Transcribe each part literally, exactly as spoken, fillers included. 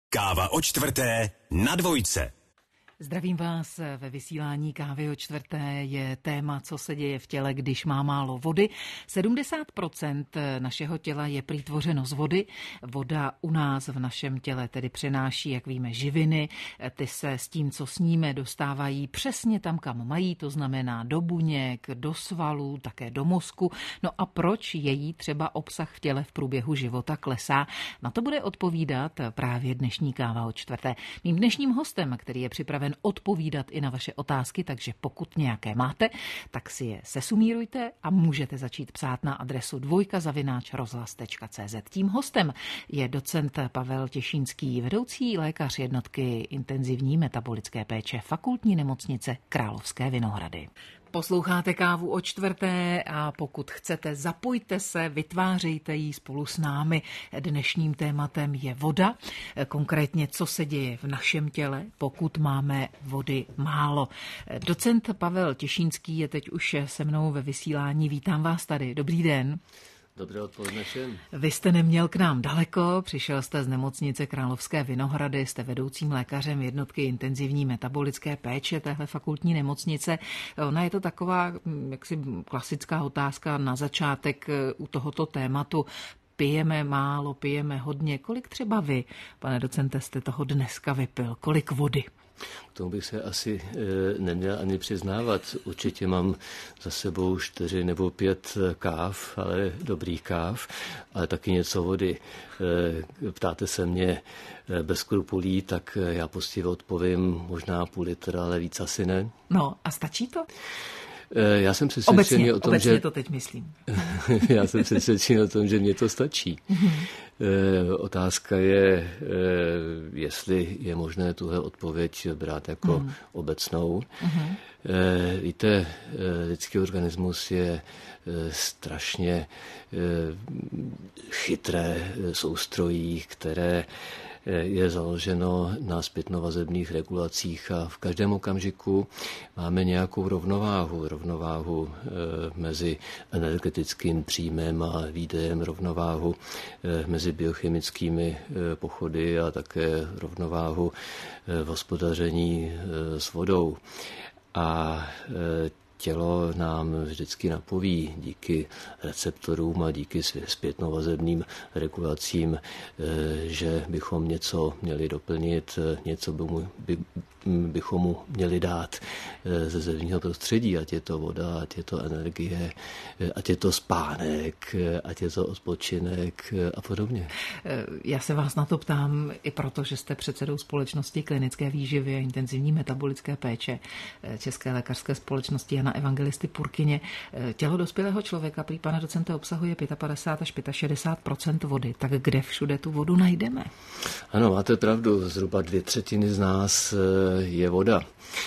Káva o čtvrté na dvojce. Zdravím vás ve vysílání Kávy o čtvrté. Je téma, co se děje v těle, když má málo vody. sedmdesát procent našeho těla je prý tvořeno z vody. Voda u nás v našem těle tedy přenáší, jak víme, živiny. Ty se s tím, co sníme, dostávají přesně tam, kam mají, to znamená do buněk, do svalů, také do mozku. No a proč její třeba obsah v těle v průběhu života klesá? Na to bude odpovídat právě dnešní Káva o čtvrté. Mým dnešním hostem, který je připraven odpovídat i na vaše otázky, takže pokud nějaké máte, tak si je sesumírujte a můžete začít psát na adresu dvojka zavináč rozhlas tečka cé zet. Tím hostem je docent Pavel Těšínský, vedoucí lékař jednotky intenzivní metabolické péče Fakultní nemocnice Královské Vinohrady. Posloucháte Kávu o čtvrté a pokud chcete, zapojte se, vytvářejte ji spolu s námi. Dnešním tématem je voda, konkrétně co se děje v našem těle, pokud máme vody málo. Docent Pavel Těšínský je teď už se mnou ve vysílání. Vítám vás tady. Dobrý den. Dobré odpoledne všem. Vy jste neměl k nám daleko, přišel jste z nemocnice Královské Vinohrady, jste vedoucím lékařem jednotky intenzivní metabolické péče téhle fakultní nemocnice. Ona je to taková jaksi klasická otázka na začátek u tohoto tématu. Pijeme málo, pijeme hodně. Kolik třeba vy, pane docente, jste toho dneska vypil? Kolik vody? K tomu bych se asi e, neměl ani přiznávat. Určitě mám za sebou čtyři nebo pět káv, ale dobrých káv, ale taky něco vody. E, ptáte se mě e, bez skrupulí, tak já poctivě odpovím možná půl litra, ale víc asi ne. No a stačí to? Já jsem přesvědčený obecně, o tom, obecně že... to teď myslím. Já jsem přesvědčený o tom, že mě to stačí. Mm-hmm. E, otázka je, e, jestli je možné tuhle odpověď brát jako mm. obecnou. Mm-hmm. E, víte, lidský organismus je e, strašně e, chytré soustrojí, které je založeno na zpětnovazebných regulacích a v každém okamžiku máme nějakou rovnováhu, rovnováhu e, mezi energetickým příjmem a výdejem, rovnováhu e, mezi biochemickými e, pochody a také rovnováhu e, v hospodaření e, s vodou. A e, tělo nám vždycky napoví díky receptorům a díky zpětnovazebným regulacím, že bychom něco měli doplnit, něco by mu, by, bychom mu měli dát ze zemního prostředí, ať je to voda, ať je to energie, ať je to spánek, ať je to odpočinek a podobně. Já se vás na to ptám i proto, že jste předsedou společnosti klinické výživy a intenzivní metabolické péče České lékařské společnosti Jana Evangelisty Purkyně. Tělo dospělého člověka, prý pane docente, obsahuje padesát pět až šedesát pět procent vody. Tak kde všude tu vodu najdeme? Ano, máte pravdu. Zhruba dvě třetiny z nás je voda.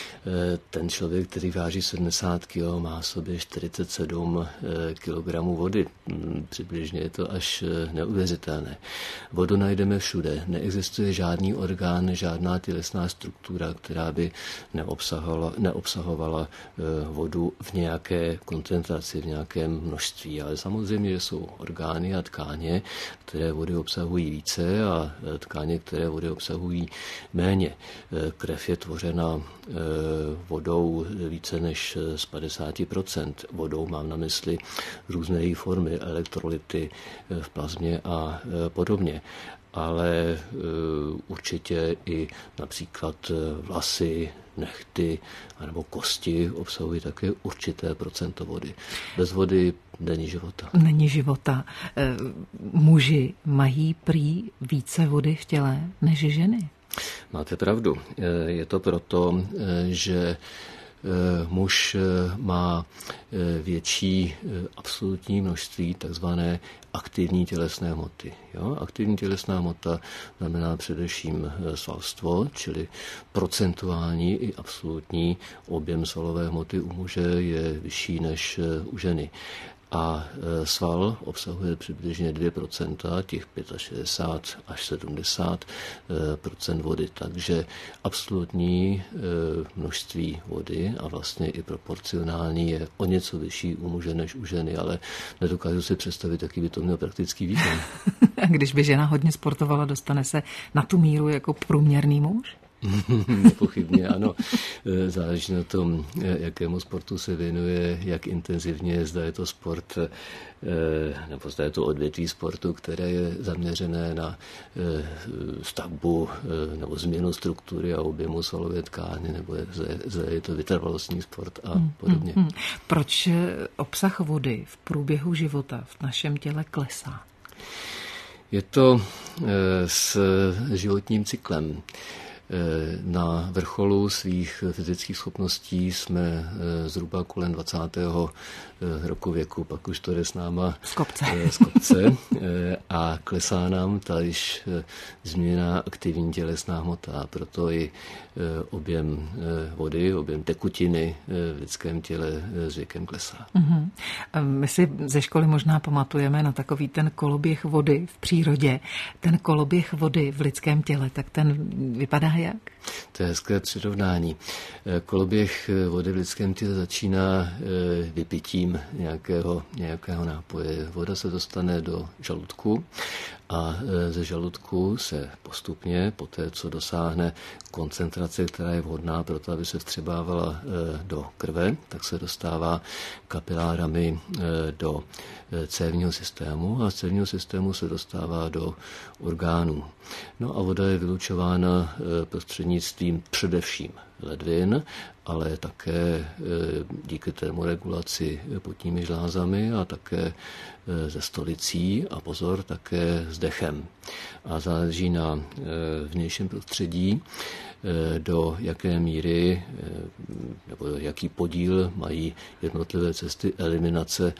Ten člověk, který váží sedmdesát kilogramů, má v sobě čtyřicet sedm kilogramů vody. Přibližně je to až neuvěřitelné. Vodu najdeme všude. Neexistuje žádný orgán, žádná tělesná struktura, která by neobsahovala, neobsahovala vodu v nějaké koncentraci, v nějakém množství. Ale samozřejmě, že jsou orgány a tkáně, které vody obsahují více a tkáně, které vody obsahují méně. Krev je tvořena vodou více než z padesát procent. Vodou mám na mysli různé její formy, elektrolyty v plazmě a podobně. Ale určitě i například vlasy, nehty nebo kosti obsahují také určité procento vody. Bez vody není života. Není života. Muži mají prý více vody v těle než ženy. Máte pravdu. Je to proto, že muž má větší absolutní množství takzvané aktivní tělesné hmoty. Jo? Aktivní tělesná hmota znamená především svalstvo, čili procentuální i absolutní objem svalové hmoty u muže je vyšší než u ženy. A sval obsahuje přibližně dvě procenta, těch šedesát pět až sedmdesát procent vody. Takže absolutní množství vody a vlastně i proporcionální je o něco vyšší u muže než u ženy, ale nedokážu si představit, jaký by to měl praktický význam. Když by žena hodně sportovala, dostane se na tu míru jako průměrný muž? Nepochybně ano. Záleží na tom, jakému sportu se věnuje, jak intenzivně, zda je to sport, nebo zda je to odvětví sportu, které je zaměřené na stavbu nebo změnu struktury a objemu svalové tkáně, nebo zda je to vytrvalostní sport a podobně. Hmm, hmm, hmm. Proč obsah vody v průběhu života v našem těle klesá? Je to s životním cyklem. Na vrcholu svých fyzických schopností jsme zhruba kolem dvacátého roku věku, pak už to jde s náma z kopce. z kopce a klesá nám ta již změněná aktivní tělesná hmota, proto i objem vody, objem tekutiny v lidském těle s věkem klesá. Mm-hmm. My si ze školy možná pamatujeme na takový ten koloběh vody v přírodě. Ten koloběh vody v lidském těle, tak ten vypadá jak? To je hezké přirovnání. Koloběh vody v lidském těle začíná vypitím nějakého, nějakého nápoje. Voda se dostane do žaludku a ze žaludku se postupně, po té, co dosáhne koncentrace, která je vhodná pro to, aby se vstřebávala do krve, tak se dostává kapilárami do cévního systému a z cévního systému se dostává do orgánů. No a voda je vylučována prostřednictvím především ledvin, ale také díky termoregulaci potními žlázami a také ze stolicí a pozor, také s dechem. A záleží na vnějším prostředí, do jaké míry nebo jaký podíl mají jednotlivé cesty eliminace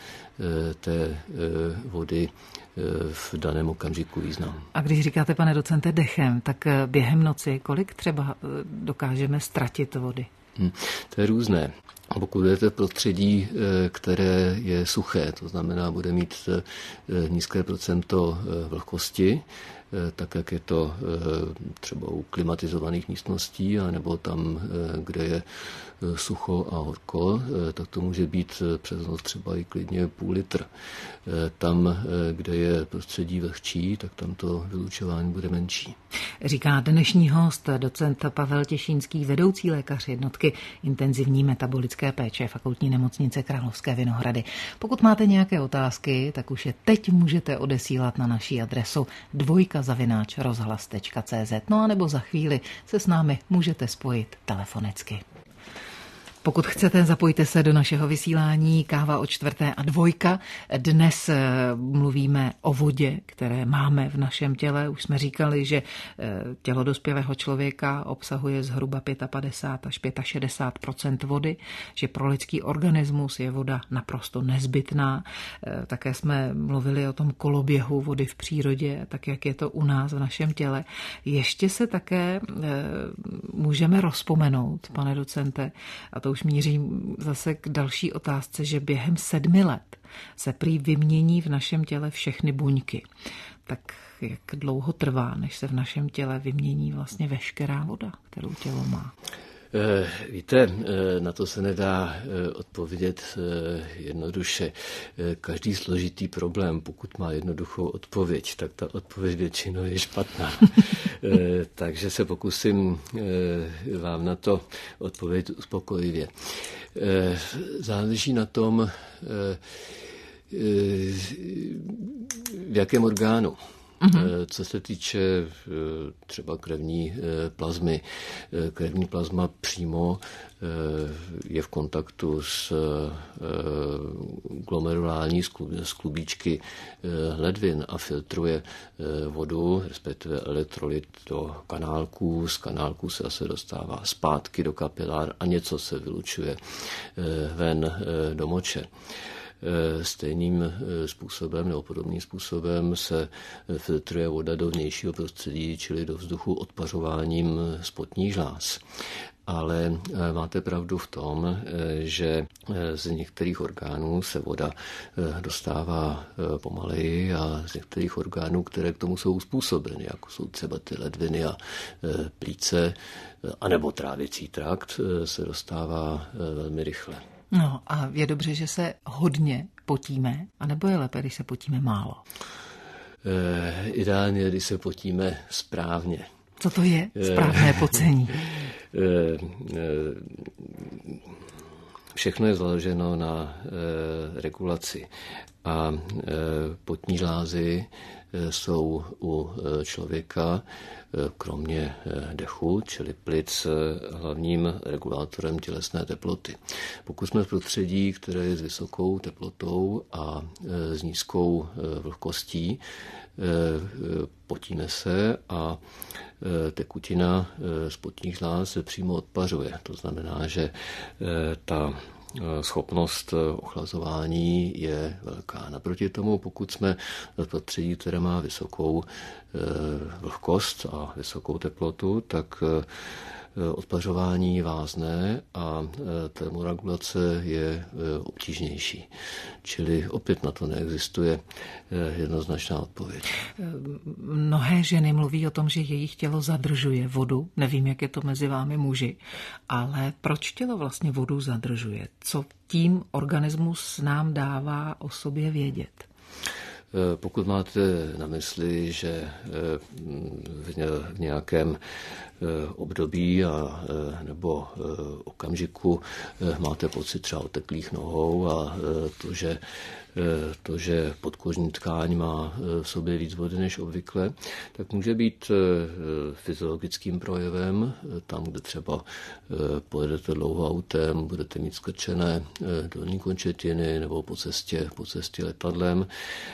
té vody v daném okamžiku význam. A když říkáte, pane docente, dechem, tak během noci kolik třeba dokážeme ztratit vody? Hmm, to je různé. Pokud jdete v prostředí, které je suché, to znamená, bude mít nízké procento vlhkosti, tak jak je to třeba u klimatizovaných místností, anebo tam, kde je sucho a horko, tak to může být přes noc třeba i klidně půl litr. Tam, kde je prostředí vlhčí, tak tam to vylučování bude menší. Říká dnešní host, docent Pavel Těšínský, vedoucí lékař jednotky intenzivní metabolické péče Fakultní nemocnice Královské Vinohrady. Pokud máte nějaké otázky, tak už je teď můžete odesílat na naší adresu dvojka zavináč rozhlas tečka cé zet. No a nebo za chvíli se s námi můžete spojit telefonicky. Pokud chcete, zapojte se do našeho vysílání Káva o čtvrté a dvojka. Dnes mluvíme o vodě, které máme v našem těle. Už jsme říkali, že tělo dospělého člověka obsahuje zhruba padesát pět až šedesát pět procent vody, že pro lidský organismus je voda naprosto nezbytná. Také jsme mluvili o tom koloběhu vody v přírodě, tak jak je to u nás v našem těle. Ještě se také můžeme rozpomenout, pane docente, a to už míří zase k další otázce, že během sedmi let se prý vymění v našem těle všechny buňky. Tak jak dlouho trvá, než se v našem těle vymění vlastně veškerá voda, kterou tělo má? Víte, na to se nedá odpovědět jednoduše. Každý složitý problém, pokud má jednoduchou odpověď, tak ta odpověď většinou je špatná. Takže se pokusím vám na to odpovědět uspokojivě. Záleží na tom, v jakém orgánu. Mm-hmm. Co se týče třeba krevní plazmy, krevní plazma přímo je v kontaktu s glomerulální sklubíčky ledvin a filtruje vodu, respektive elektrolyt do kanálků. Z kanálků se zase dostává zpátky do kapilár a něco se vylučuje ven do moče. Stejným způsobem nebo podobným způsobem se filtruje voda do vnějšího prostředí, čili do vzduchu odpařováním spodních žláz. Ale máte pravdu v tom, že z některých orgánů se voda dostává pomaleji a z některých orgánů, které k tomu jsou uspůsobeny, jako jsou třeba ty ledviny a plíce, anebo trávicí trakt, se dostává velmi rychle. No a je dobře, že se hodně potíme, anebo je lépe, když se potíme málo? Ideálně, když se potíme správně. Co to je správné pocení? Všechno je založeno na regulaci a potní žlázy jsou u člověka kromě dechu, čili plic, hlavním regulátorem tělesné teploty. Pokud jsme v prostředí, které je s vysokou teplotou a s nízkou vlhkostí, potíme se a tekutina z potních žláz se přímo odpařuje. To znamená, že ta schopnost ochlazování je velká. Naproti tomu, pokud jsme v prostředí, které má vysokou vlhkost a vysokou teplotu, tak odpařování vázne a termoregulace je obtížnější. Čili opět na to neexistuje jednoznačná odpověď. Mnohé ženy mluví o tom, že jejich tělo zadržuje vodu. Nevím, jak je to mezi vámi muži, ale proč tělo vlastně vodu zadržuje? Co tím organismus nám dává o sobě vědět? Pokud máte na mysli, že v nějakém období a, nebo okamžiku máte pocit třeba oteklých nohou a to, že to, že podkožní tkáň má v sobě víc vody než obvykle, tak může být fyziologickým projevem, tam, kde třeba pojedete dlouho autem, budete mít skrčené dolní končetiny nebo po cestě, po cestě letadlem,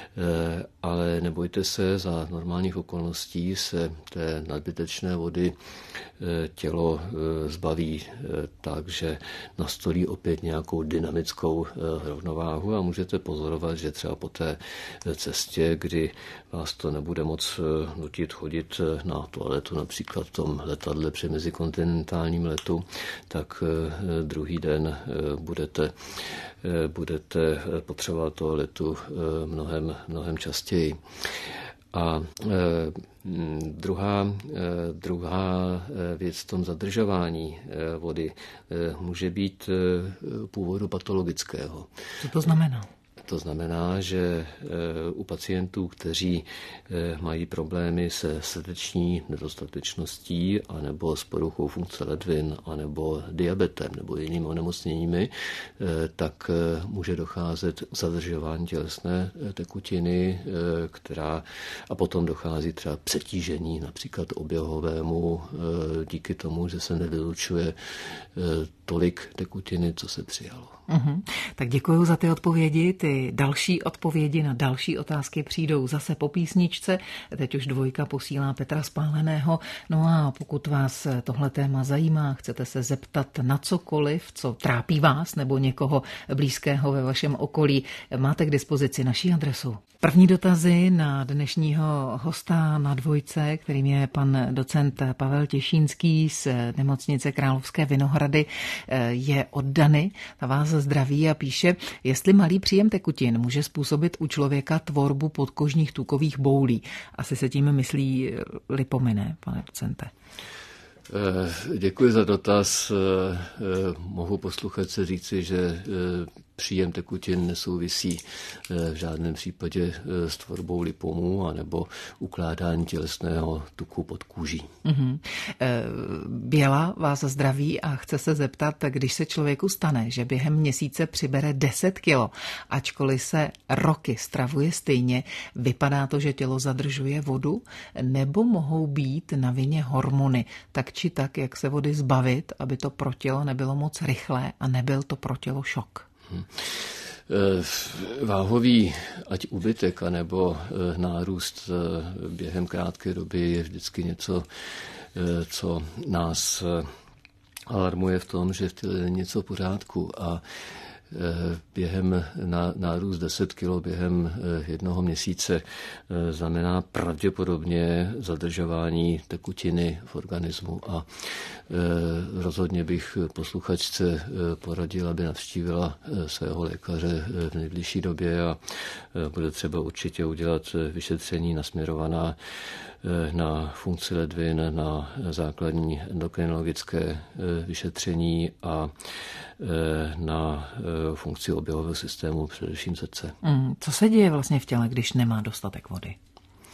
ale nebojte se, za normálních okolností se té nadbytečné vody tělo zbaví tak, že nastolí opět nějakou dynamickou rovnováhu a můžete pozorovat, že třeba po té cestě, kdy vás to nebude moc nutit chodit na toaletu, například v tom letadle při mezikontinentálním letu, tak druhý den budete, budete potřebovat toaletu mnohem, mnohem častěji. A e, druhá, e, druhá věc v tom zadržování e, vody e, může být e, původu patologického. Co to znamená? To znamená, že u pacientů, kteří mají problémy se srdeční nedostatečností anebo s poruchou funkce ledvin anebo diabetem nebo jinými onemocněními, tak může docházet k zadržování tělesné tekutiny, která a potom dochází třeba přetížení například oběhovému díky tomu, že se nevylučuje tolik tekutiny, co se přijalo. Uhum. Tak děkuji za ty odpovědi. Ty další odpovědi na další otázky přijdou zase po písničce. Teď už dvojka posílá Petra Spáleného. No a pokud vás tohle téma zajímá, chcete se zeptat na cokoliv, co trápí vás nebo někoho blízkého ve vašem okolí, máte k dispozici naší adresu. První dotazy na dnešního hosta na dvojce, kterým je pan docent Pavel Těšínský z nemocnice Královské Vinohrady, je od Dany. Ta vás zdraví a píše, jestli malý příjem tekutin může způsobit u člověka tvorbu podkožních tukových boulí. Asi se tím myslí lipominy, pane docente. Děkuji za dotaz. Mohu posluchačce říci, že příjem tekutin nesouvisí v žádném případě s tvorbou lipomů anebo ukládání tělesného tuku pod kůží. Mm-hmm. Běla vás zdraví a chce se zeptat, když se člověku stane, že během měsíce přibere deset kilo, ačkoliv se roky stravuje stejně, vypadá to, že tělo zadržuje vodu, nebo mohou být na vině hormony, tak či tak, jak se vody zbavit, aby to pro tělo nebylo moc rychlé a nebyl to pro tělo šok? Hmm. Váhový, ať úbytek, anebo nárůst během krátké doby je vždycky něco, co nás alarmuje v tom, že v těle je něco v pořádku a během nárůst deset kilo během jednoho měsíce znamená pravděpodobně zadržování tekutiny v organismu a rozhodně bych posluchačce poradil, aby navštívila svého lékaře v nejbližší době a bude třeba určitě udělat vyšetření nasměrovaná na funkci ledvin, na základní endokrinologické vyšetření a na funkci oběhového systému, především srdce. Mm, co se děje vlastně v těle, když nemá dostatek vody?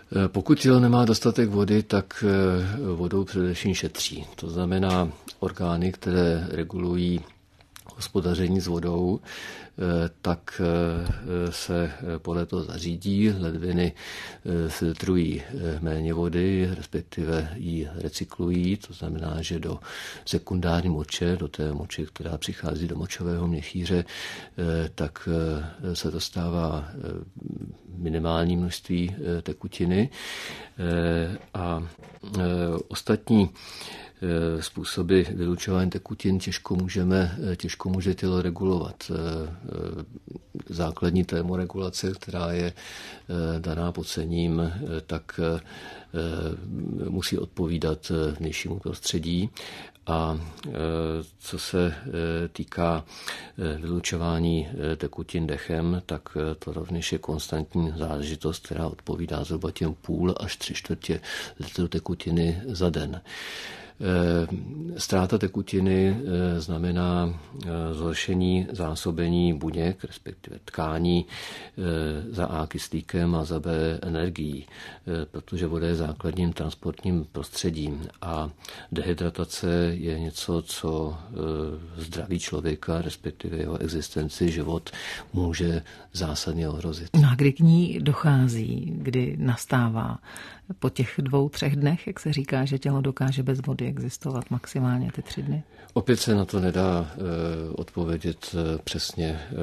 Pokud tělo nemá dostatek vody, tak vodou především šetří. To znamená orgány, které regulují hospodaření s vodou, tak se podle toho zařídí. Ledviny filtrují méně vody, respektive ji recyklují, to znamená, že do sekundární moče, do té moče, která přichází do močového měchýře, tak se dostává minimální množství tekutiny a ostatní způsoby vylučování tekutin těžko můžeme, těžko může tělo regulovat. Základní termoregulace, která je daná pocením, tak musí odpovídat vnějšímu prostředí. A co se týká vylučování tekutin dechem, tak to rovněž je konstantní záležitost, která odpovídá zhruba těm půl až tři čtvrtě litru tekutiny za den. Ztráta tekutiny znamená zhoršení zásobení buněk, respektive tkání, za A kyslíkem a za B energií, protože voda je základním transportním prostředím a dehydratace je něco, co zdraví člověka, respektive jeho existenci, život může zásadně ohrozit. No a kdy k ní dochází, kdy nastává? Po těch dvou, třech dnech, jak se říká, že tělo dokáže bez vody existovat maximálně ty tři dny? Opět se na to nedá e, odpovědět e, přesně. E,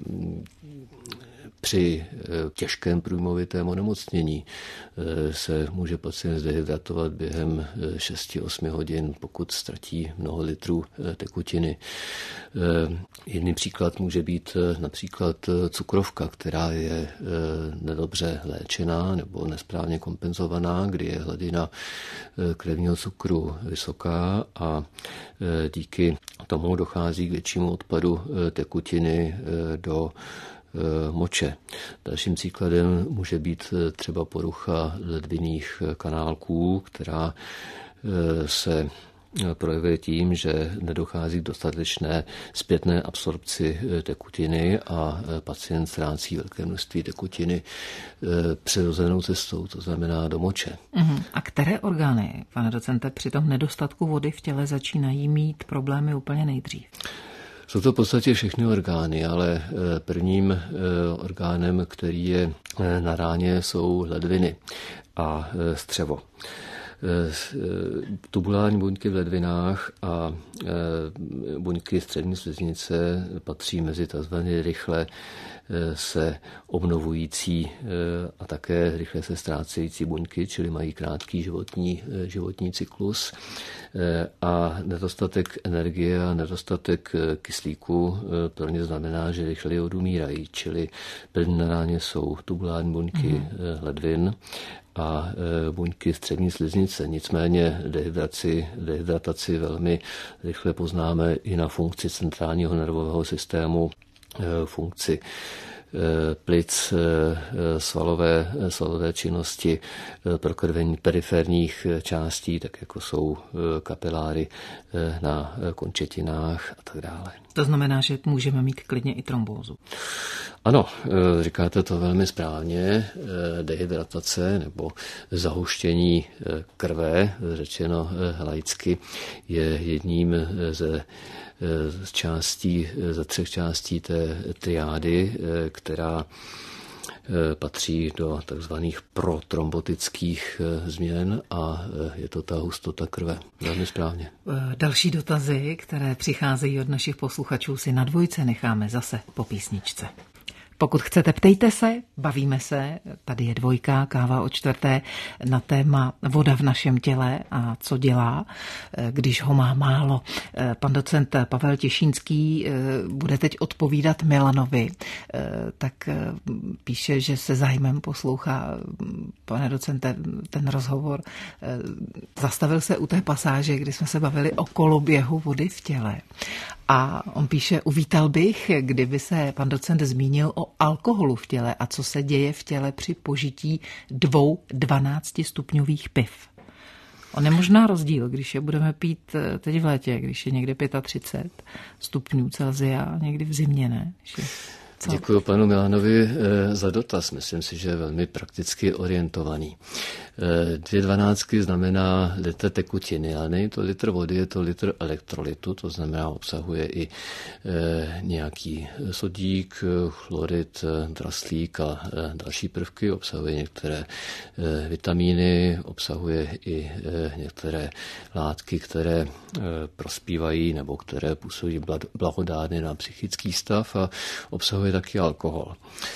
Při těžkém průjmovitém onemocnění se může pacient zdehydratovat během šesti osmi hodin, pokud ztratí mnoho litrů tekutiny. Jiný příklad může být například cukrovka, která je nedobře léčená nebo nesprávně kompenzovaná, kdy je hladina krevního cukru vysoká a díky tomu dochází k většímu odpadu tekutiny do moče. Dalším příkladem může být třeba porucha ledvinných kanálků, která se projevuje tím, že nedochází k dostatečné zpětné absorpci tekutiny a pacient ztrácí velké množství tekutiny přirozenou cestou, to znamená do moče. Uhum. A které orgány, pane docente, při tom nedostatku vody v těle začínají mít problémy úplně nejdřív? Jsou to v podstatě všechny orgány, ale prvním orgánem, který je na ráně, jsou ledviny a střevo. Tubulární buňky v ledvinách a buňky střední sliznice patří mezi tzv. Rychle se obnovující a také rychle se ztrácející buňky, čili mají krátký životní, životní cyklus a nedostatek energie a nedostatek kyslíku pro ně znamená, že rychleji odumírají, čili první na ráně jsou tubulární buňky mm. ledvin a buňky střední sliznice. Nicméně dehydrataci, dehydrataci velmi rychle poznáme i na funkci centrálního nervového systému, funkci plic, svalové, svalové činnosti, prokrvení periferních částí, tak jako jsou kapiláry na končetinách a tak dále. To znamená, že můžeme mít klidně i trombózu. Ano, říkáte to velmi správně. Dehydratace nebo zahuštění krve, řečeno laicky, je jedním ze z částí, ze třech částí té triády, která patří do takzvaných protrombotických změn a je to ta hustota krve. Velmi správně. Další dotazy, které přicházejí od našich posluchačů, si na dvojce necháme zase po písničce. Pokud chcete, ptejte se, bavíme se, tady je dvojka, káva o čtvrté, na téma voda v našem těle a co dělá, když ho má málo. Pan docent Pavel Těšínský bude teď odpovídat Milanovi, tak píše, že se zájmem poslouchá, pane docente, ten rozhovor. Zastavil se u té pasáže, kdy jsme se bavili o koloběhu vody v těle. A on píše, uvítal bych, kdyby se pan docent zmínil o alkoholu v těle a co se děje v těle při požití dvou dvanáctistupňových piv. On je možná rozdíl, když je budeme pít teď v létě, když je někde třicet pět stupňů Celsia, někdy v zimě, ne? Že... Co? Děkuji panu Milanovi za dotaz. Myslím si, že je velmi prakticky orientovaný. Dvě dvanáctky znamená litr tekutiny, ale není to litr vody, je to litr elektrolitu, to znamená obsahuje i nějaký sodík, chlorid, draslík a další prvky, obsahuje některé vitamíny, obsahuje i některé látky, které prospívají nebo které působí blahodárně na psychický stav a obsahuje taky alkohol.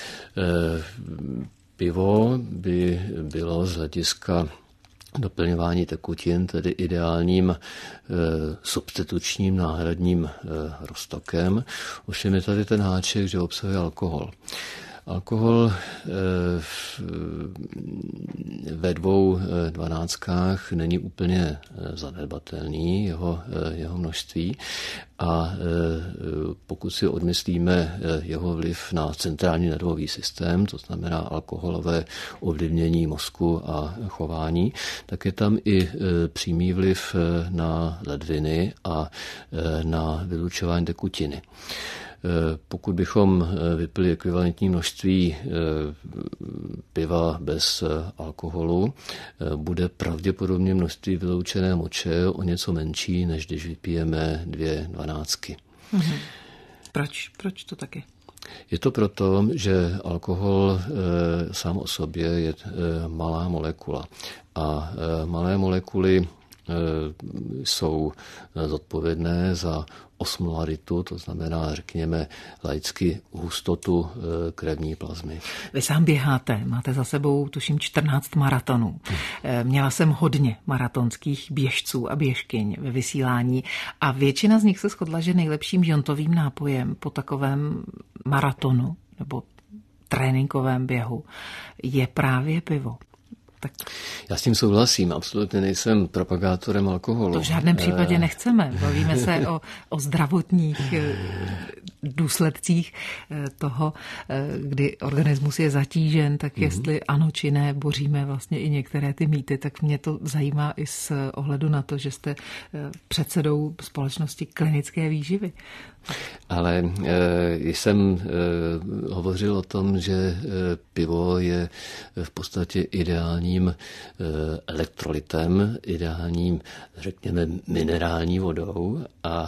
Pivo by bylo z hlediska doplňování tekutin, tedy ideálním e, substitučním náhradním e, roztokem. Ovšem je tady ten háček, že obsahuje alkohol. Alkohol ve dvou dvanáctkách není úplně zanedbatelný, jeho, jeho množství, a pokud si odmyslíme jeho vliv na centrální nervový systém, to znamená alkoholové ovlivnění mozku a chování, tak je tam i přímý vliv na ledviny a na vylučování tekutiny. Pokud bychom vypili ekvivalentní množství piva bez alkoholu, bude pravděpodobně množství vyloučené moče o něco menší, než když vypijeme dvě dvanáctky. Mhm. Proč? Proč to taky? Je to proto, že alkohol sám o sobě je malá molekula a malé molekuly jsou zodpovědné za osmolaritu, to znamená, řekněme, laicky hustotu krevní plazmy. Vy sám běháte, máte za sebou, tuším, čtrnáct maratonů. Měla jsem hodně maratonských běžců a běžkyň ve vysílání a většina z nich se shodla, že nejlepším žontovým nápojem po takovém maratonu nebo tréninkovém běhu je právě pivo. Tak. Já s tím souhlasím, absolutně nejsem propagátorem alkoholu. To v žádném případě nechceme. Bavíme se o, o zdravotních důsledcích toho, kdy organismus je zatížen, tak jestli ano či ne, boříme vlastně i některé ty mýty, tak mě to zajímá i z ohledu na to, že jste předsedou společnosti klinické výživy. Ale e, jsem e, hovořil o tom, že e, pivo je v podstatě ideálním e, elektrolitem, ideálním, řekněme, minerální vodou a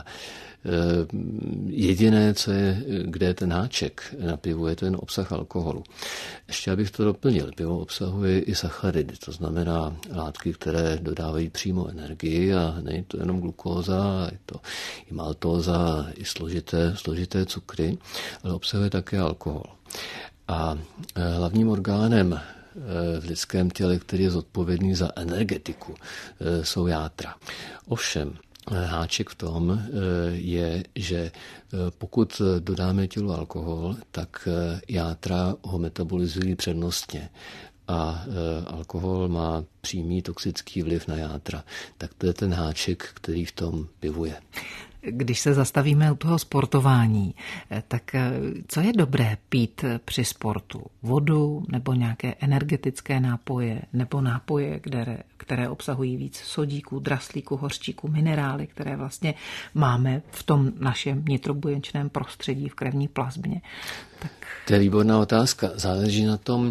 jediné, co je, kde je ten háček na pivu, je ten obsah alkoholu. Ještě abych to doplnil, pivo obsahuje i sacharidy, to znamená látky, které dodávají přímo energii a není to jenom glukóza, je to i maltóza, i složité, složité cukry, ale obsahuje také alkohol. A hlavním orgánem v lidském těle, který je zodpovědný za energetiku, jsou játra. Ovšem, háček v tom je, že pokud dodáme tělu alkohol, tak játra ho metabolizují přednostně a alkohol má přímý toxický vliv na játra. Tak to je ten háček, který v tom pivu je. Když se zastavíme u toho sportování, tak co je dobré pít při sportu? Vodu nebo nějaké energetické nápoje nebo nápoje, které, které obsahují víc sodíku, draslíku, hořčíku, minerály, které vlastně máme v tom našem nitrobuněčném prostředí v krevní plazmě? Tak... To je výborná otázka. Záleží na tom,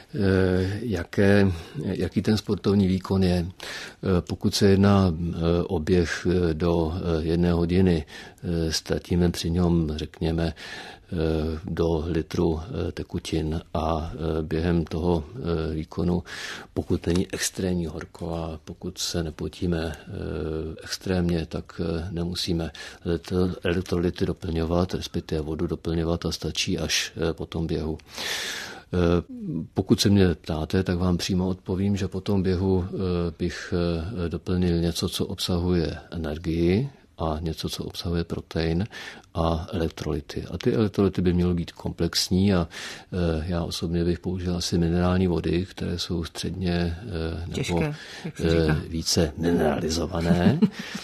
jaké, jaký ten sportovní výkon je. Pokud se jedná o běh do jedné hodiny, ztratíme při něm, řekněme, do litru tekutin a během toho výkonu, pokud není extrémní horko a pokud se nepotíme extrémně, tak nemusíme elektrolyty doplňovat, respektive vodu doplňovat a stačí až po tom běhu. Pokud se mě ptáte, tak vám přímo odpovím, že po tom běhu bych doplnil něco, co obsahuje energii a něco, co obsahuje protein a elektrolyty. A ty elektrolyty by měly být komplexní a já osobně bych použil asi minerální vody, které jsou středně nebo těžké, více mineralizované.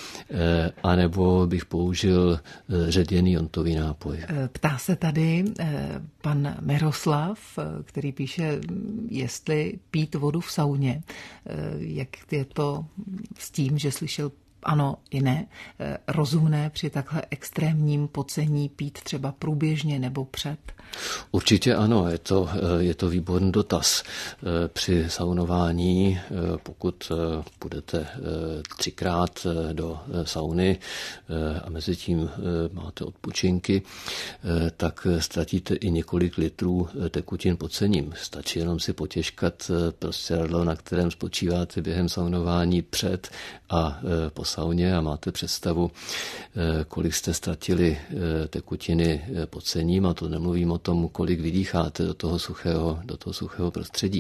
A nebo bych použil ředěný jontový nápoj. Ptá se tady pan Miroslav, který píše, jestli pít vodu v sauně. Jak je to s tím, že slyšel ano i ne, rozumné při takhle extrémním pocení pít třeba průběžně nebo před? Určitě ano, je to, je to výborný dotaz. Při saunování, pokud půjdete třikrát do sauny a mezi tím máte odpočinky, tak ztratíte i několik litrů tekutin pod cením. Stačí jenom si potěžkat prostěradlo, na kterém spočíváte během saunování před a po sauně a máte představu, kolik jste ztratili tekutiny pod cením, a to nemluvím o tom, kolik vydýcháte do toho suchého, do toho suchého prostředí.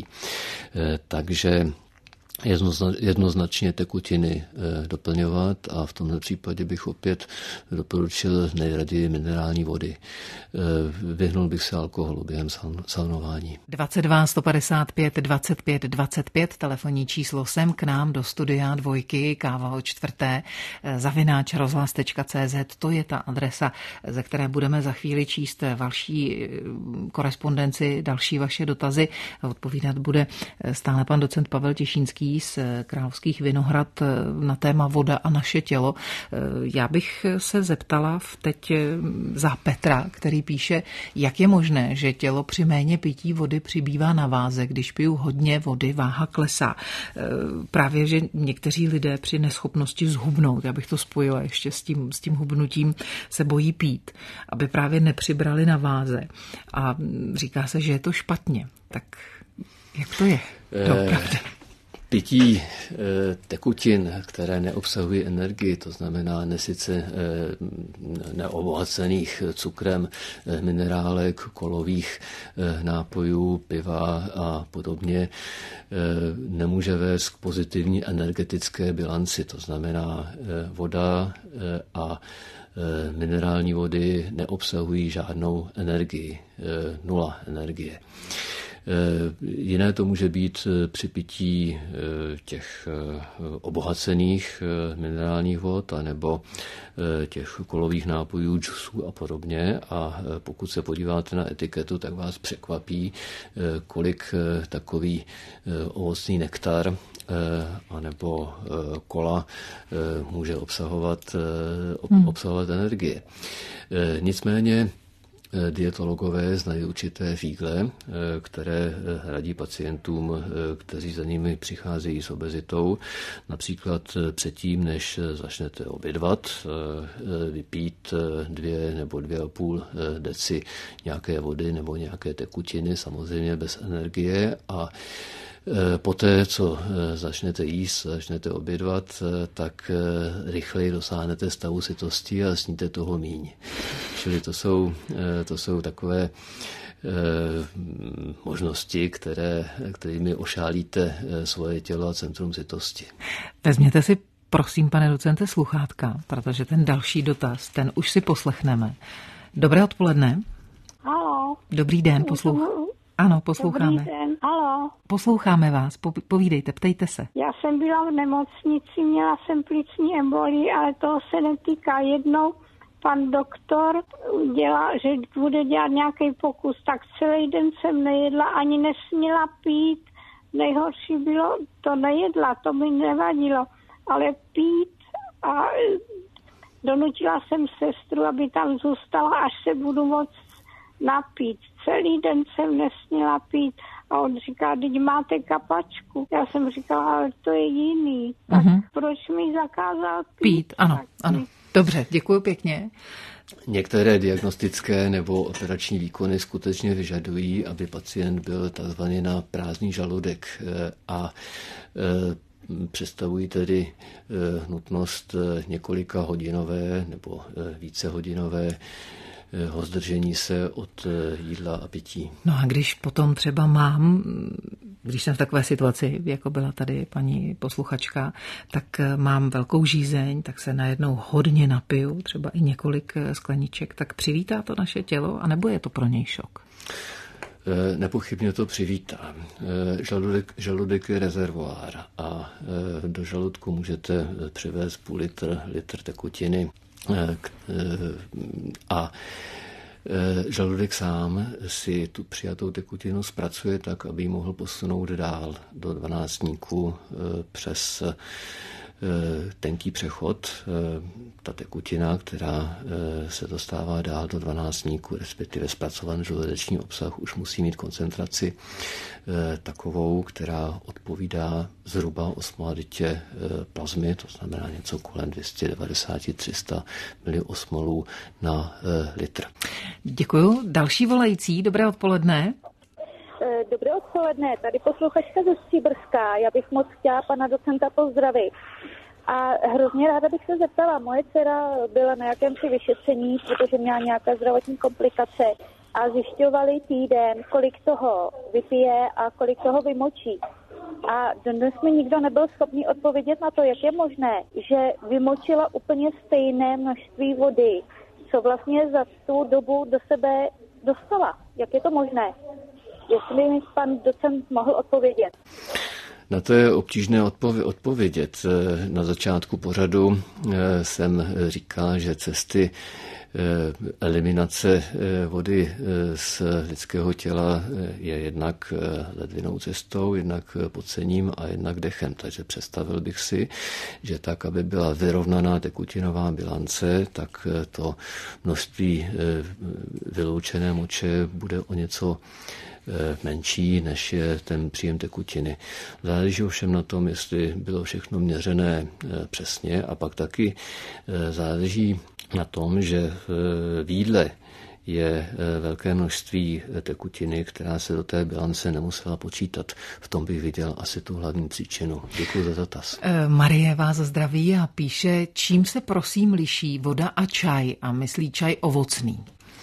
Takže jednoznačně tekutiny doplňovat a v tomto případě bych opět doporučil nejraději minerální vody. Vyhnul bych se alkoholu během saunování. dvacet dva sto padesát pět dvacet pět dvacet pět, telefonní číslo sem k nám do studia Dvojky, káva o čtvrté, zavináč rozhlas tečka cé zet, to je ta adresa, ze které budeme za chvíli číst další korespondenci, další vaše dotazy. Odpovídat bude stále pan docent Pavel Těšínský z Královských Vinohrad na téma voda a naše tělo. Já bych se zeptala teď za Petra, který píše, jak je možné, že tělo při méně pití vody přibývá na váze, když piju hodně vody, váha klesá. Právě, že někteří lidé při neschopnosti zhubnout, já bych to spojila ještě s tím, s tím hubnutím, se bojí pít, aby právě nepřibrali na váze. A říká se, že je to špatně. Tak jak to je? Doopravdy. Pití tekutin, které neobsahují energii, to znamená nesyce neobohacených cukrem minerálek, kolových nápojů, piva a podobně, nemůže vést k pozitivní energetické bilanci. To znamená voda a minerální vody neobsahují žádnou energii, nula energie. Jiné to může být při pití těch obohacených minerálních vod anebo těch kolových nápojů, džusů a podobně. A pokud se podíváte na etiketu, tak vás překvapí, kolik takový ovocný nektar anebo kola může obsahovat, obsahovat energie. Nicméně dietologové znají určité fígle, které radí pacientům, kteří za nimi přicházejí s obezitou. Například předtím, než začnete obědvat, vypít dvě nebo dvě a půl deci nějaké vody nebo nějaké tekutiny, samozřejmě bez energie, a poté, co začnete jíst, začnete obědvat, tak rychleji dosáhnete stavu sytosti a sníte toho míň. Čili to jsou, to jsou takové možnosti, které, kterými ošálíte svoje tělo a centrum sytosti. Vezměte si, prosím, pane docente, sluchátka, protože ten další dotaz, ten už si poslechneme. Dobré odpoledne. Halo. Dobrý den, poslouchám. Ano, posloucháme. Dobrý den, halo. Posloucháme vás, povídejte, ptejte se. Já jsem byla v nemocnici, měla jsem plicní embolii, ale toho se netýká. Jednou pan doktor dělá, že bude dělat nějaký pokus, tak celý den jsem nejedla, ani nesměla pít. Nejhorší bylo, to nejedla, to mi nevadilo, ale pít, a donutila jsem sestru, aby tam zůstala, až se budu moct napít. Celý den jsem nesměla pít a on říká, teď máte kapačku. Já jsem říkala, ale to je jiný. Tak uh-huh. proč mi zakázal pít? Pít, ano, tak ano. Mi... Dobře, děkuji pěkně. Některé diagnostické nebo operační výkony skutečně vyžadují, aby pacient byl takzvaný na prázdný žaludek a představují tedy nutnost několika hodinové nebo více hodinové zdržení se od jídla a pití. No a když potom třeba mám, když jsem v takové situaci, jako byla tady paní posluchačka, tak mám velkou žízeň, tak se najednou hodně napiju, třeba i několik skleniček, tak přivítá to naše tělo, anebo je to pro něj šok? Nepochybně to přivítá. Žaludek, žaludek je rezervoár a do žaludku můžete přivést půl litr, litr tekutiny a žaludek sám si tu přijatou tekutinu zpracuje tak, aby ji mohl posunout dál do dvanáctníku přes tenký přechod, ta tekutina, která se dostává dál do dvanáctníku, respektive zpracovaný žludeční obsah, už musí mít koncentraci takovou, která odpovídá zhruba osmoladitě plazmy, to znamená něco kolem dvě stě devadesát až tři sta miliosmolů na litr. Děkuju. Další volající, dobré odpoledne. Dobré odpoledne, tady posluchačka ze Stříbrská. Já bych moc chtěla pana docenta pozdravit. A hrozně ráda bych se zeptala, moje dcera byla na jakémsi vyšetření, protože měla nějaké zdravotní komplikace a zjišťovali týden, kolik toho vypije a kolik toho vymočí. A dnes mi nikdo nebyl schopný odpovědět na to, jak je možné, že vymočila úplně stejné množství vody, co vlastně za tu dobu do sebe dostala. Jak je to možné? Jestli mi pan docent mohl odpovědět. Na to je obtížné odpovědět. Na začátku pořadu jsem říkal, že cesty eliminace vody z lidského těla je jednak ledvinou cestou, jednak pocením a jednak dechem. Takže představil bych si, že tak, aby byla vyrovnaná tekutinová bilance, tak to množství vyloučené moče bude o něco menší, než je ten příjem tekutiny. Záleží ovšem na tom, jestli bylo všechno měřené přesně, a pak taky záleží na tom, že v jídle je velké množství tekutiny, která se do té bilance nemusela počítat. V tom bych viděl asi tu hlavní příčinu. Děkuji za dotaz. Marie vás zdraví a píše, čím se prosím liší voda a čaj, a myslí čaj ovocný.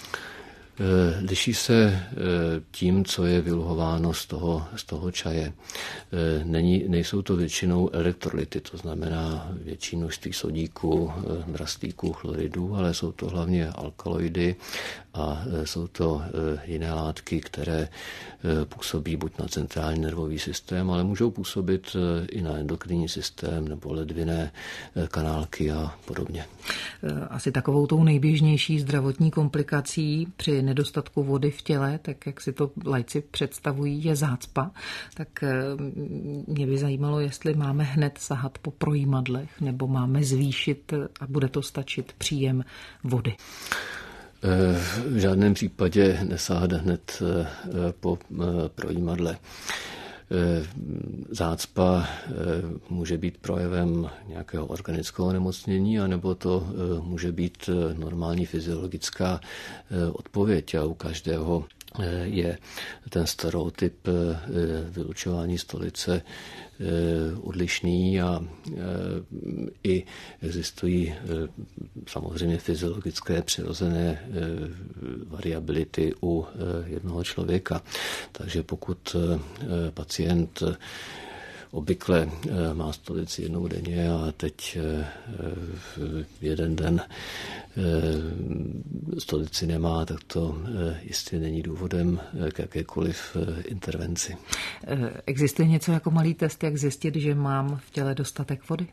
Liší se tím, co je vyluhováno z toho, z toho čaje. Není, nejsou to většinou elektrolyty, to znamená větší množství sodíku, mrazlíku, chloridů, ale jsou to hlavně alkaloidy a jsou to jiné látky, které působí buď na centrální nervový systém, ale můžou působit i na endokrinní systém nebo ledvinné kanálky a podobně. Asi takovou tou nejběžnější zdravotní komplikací při nedostatku vody v těle, tak jak si to laici představují, je zácpa. Tak mě by zajímalo, jestli máme hned sahat po projímadlech, nebo máme zvýšit a bude to stačit příjem vody. V žádném případě nesáhat hned po projímadle. Zácpa může být projevem nějakého organického onemocnění, anebo to může být normální fyziologická odpověď, a u každého je ten stereotyp vylučování stolice odlišný a i existují samozřejmě fyziologické přirozené variability u jednoho člověka. Takže pokud pacient obvykle má stolici jednou denně a teď jeden den stolici nemá, tak to jistě není důvodem k jakékoliv intervenci. Existuje něco jako malý test, jak zjistit, že mám v těle dostatek vody?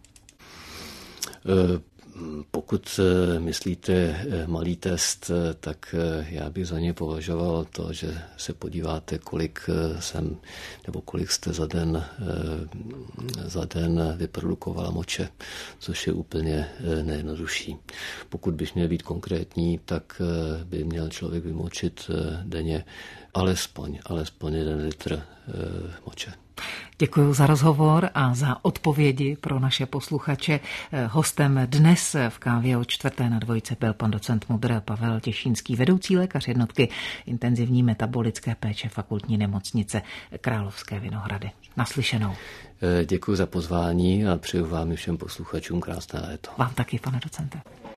Pokud myslíte malý test, tak já bych za ně považoval to, že se podíváte, kolik jsem nebo kolik jste za den, za den vyprodukovala moče, což je úplně nejjednodušší. Pokud bych měl být konkrétní, tak by měl člověk vymočit denně alespoň, alespoň jeden litr moče. Děkuji za rozhovor a za odpovědi pro naše posluchače. Hostem dnes v Kávě o čtvrté na dvojce byl pan docent Mudr Pavel Těšínský, vedoucí lékař jednotky intenzivní metabolické péče Fakultní nemocnice Královské Vinohrady. Naslyšenou. Děkuji za pozvání a přeju vám i všem posluchačům krásné léto. Vám taky, pane docente.